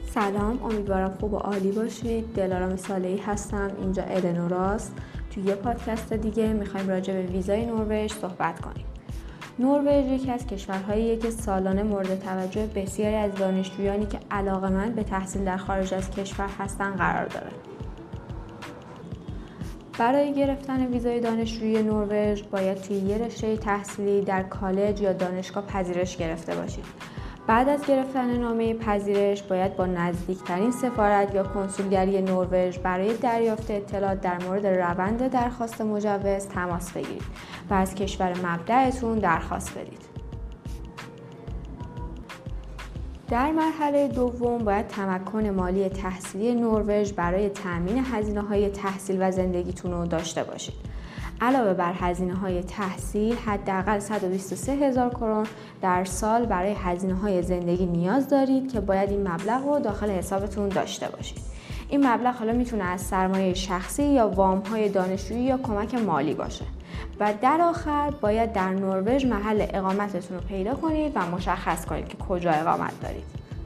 سلام، امیدوارم خوب و عالی باشید. دلارام صالحی هستم. اینجا ادنوراست. توی یه پادکست دیگه میخوایم راجع به ویزای نروژ صحبت کنیم. نروژ یکی از کشورهاییه که سالانه مورد توجه بسیاری از دانشجویانی که علاقه‌مند به تحصیل در خارج از کشور هستن قرار داره. برای گرفتن ویزای دانشجویی نروژ باید توی یه رشته تحصیلی در کالج یا دانشگاه پذیرش گرفته باشید. بعد از گرفتن نامه پذیرش باید با نزدیکترین سفارت یا کنسولگری نروژ برای دریافت اطلاعات در مورد روند درخواست مجوز تماس بگیرید و از کشور مبدأتون درخواست بدید. در مرحله دوم باید تمکن مالی تحصیلی نروژ برای تأمین هزینه‌های تحصیل و زندگیتون رو داشته باشید. علاوه بر هزینه‌های تحصیل، حداقل 123,000 کرون در سال برای هزینه‌های زندگی نیاز دارید که باید این مبلغ رو داخل حسابتون داشته باشید. این مبلغ حالا میتونه از سرمایه شخصی یا وام‌های دانشجویی یا کمک مالی باشه. و در آخر باید در نروژ محل اقامتتون رو پیدا کنید و مشخص کنید که کجا اقامت دارید.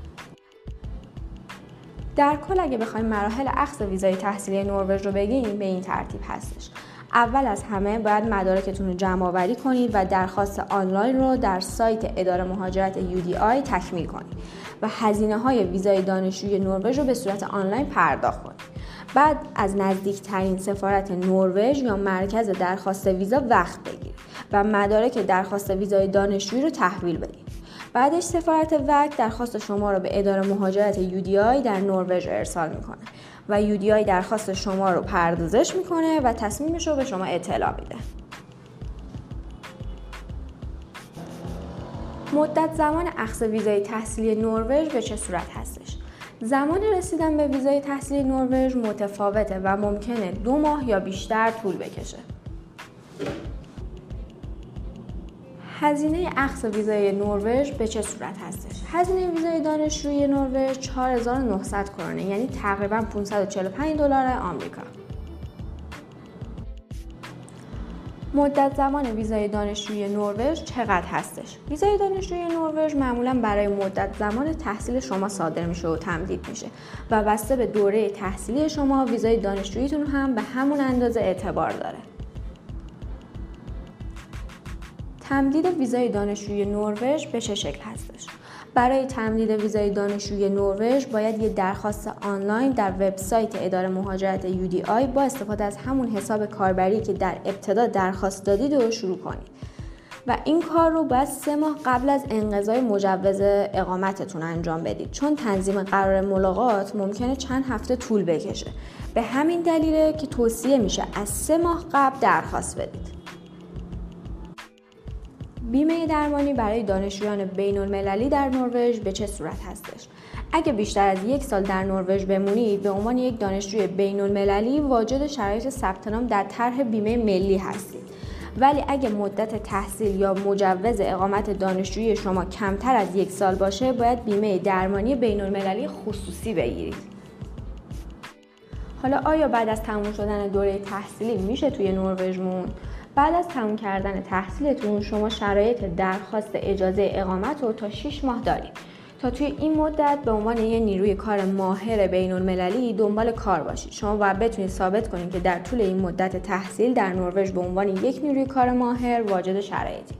در کل اگه بخوایم مراحل اخذ ویزای تحصیلی نروژ رو بگیم به این ترتیب هستش. اول از همه باید مدارکتون رو جمع آوری کنید و درخواست آنلاین رو در سایت اداره مهاجرت UDI تکمیل کنید و هزینه‌های ویزای دانشجویی نروژ رو به صورت آنلاین پرداخت کنید. بعد از نزدیکترین سفارت نروژ یا مرکز درخواست ویزا وقت بگیرید و مدارک درخواست ویزای دانشجویی رو تحویل بدید. بعدش سفارت وقت درخواست شما رو به اداره مهاجرت UDI در نروژ ارسال میکنه و UDI درخواست شما رو پردازش میکنه و تصمیمش رو به شما اطلاع میده. مدت زمان اخذ ویزای تحصیلی نروژ به چه صورت هستش؟ زمان رسیدن به ویزای تحصیلی نروژ متفاوته و ممکنه 2 ماه یا بیشتر طول بکشه. هزینه اخذ ویزای نروژ به چه صورت هستش؟ هزینه ویزای دانشجویی نروژ 4900 کرونه، یعنی تقریباً $545 آمریکا. مدت زمان ویزای دانشجویی نروژ چقدر هستش؟ ویزای دانشجویی نروژ معمولاً برای مدت زمان تحصیل شما صادر میشه و تمدید میشه و بسته به دوره تحصیلی شما ویزای دانشجوییتون هم به همون اندازه اعتبار داره. تمدید ویزای دانشجویی نروژ به چه شکل هستش؟ برای تمدید ویزای دانشجویی نروژ باید یه درخواست آنلاین در وبسایت اداره مهاجرت UDI با استفاده از همون حساب کاربری که در ابتدا درخواست دادید رو شروع کنید و این کار رو باید 3 ماه قبل از انقضای مجوز اقامتتون انجام بدید، چون تنظیم قرار ملاقات ممکنه چند هفته طول بکشه. به همین دلیله که توصیه میشه از 3 ماه قبل درخواست بدید. بیمه درمانی برای دانشجویان بین‌المللی در نروژ به چه صورت هستش؟ اگه بیشتر از 1 سال در نروژ بمونید، به عنوان یک دانشجوی بین‌المللی واجد شرایط ثبت نام در طرح بیمه ملی هستید. ولی اگه مدت تحصیل یا مجوز اقامت دانشجویی شما کمتر از 1 سال باشه، باید بیمه درمانی بین‌المللی خصوصی بگیرید. حالا آیا بعد از تموم شدن دوره تحصیلی میشه توی نروژ موند؟ بعد از تموم کردن تحصیلتون شما شرایط درخواست اجازه اقامت رو تا 6 ماه دارید تا توی این مدت به عنوان یه نیروی کار ماهر بین‌المللی دنبال کار باشید. شما باید بتونید ثابت کنید که در طول این مدت تحصیل در نروژ به عنوان یک نیروی کار ماهر واجد شرایطی.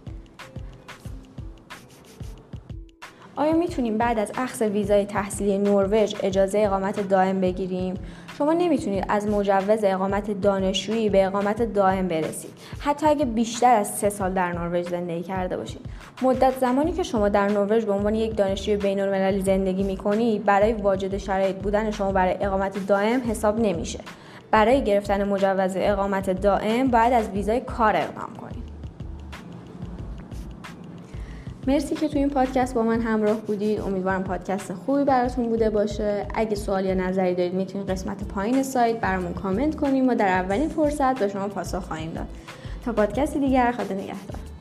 آیا میتونیم بعد از اخذ ویزای تحصیلی نروژ اجازه اقامت دائم بگیریم؟ شما نمیتونید از مجوز اقامت دانشجویی به اقامت دائم برسید، حتی اگه بیشتر از 3 سال در نروژ زندگی کرده باشید. مدت زمانی که شما در نروژ به عنوان یک دانشجوی بین‌المللی زندگی میکنید برای واجد شرایط بودن شما برای اقامت دائم حساب نمیشه. برای گرفتن مجوز اقامت دائم باید از ویزای کار اقدام کنید. مرسی که تو این پادکست با من همراه بودید. امیدوارم پادکست خوبی براتون بوده باشه. اگه سوال یا نظری دارید میتونید قسمت پایین سایت برامون کامنت کنید و در اولین فرصت به شما پاسخ خواهیم داد. تا پادکست دیگر، خدا نگهدار.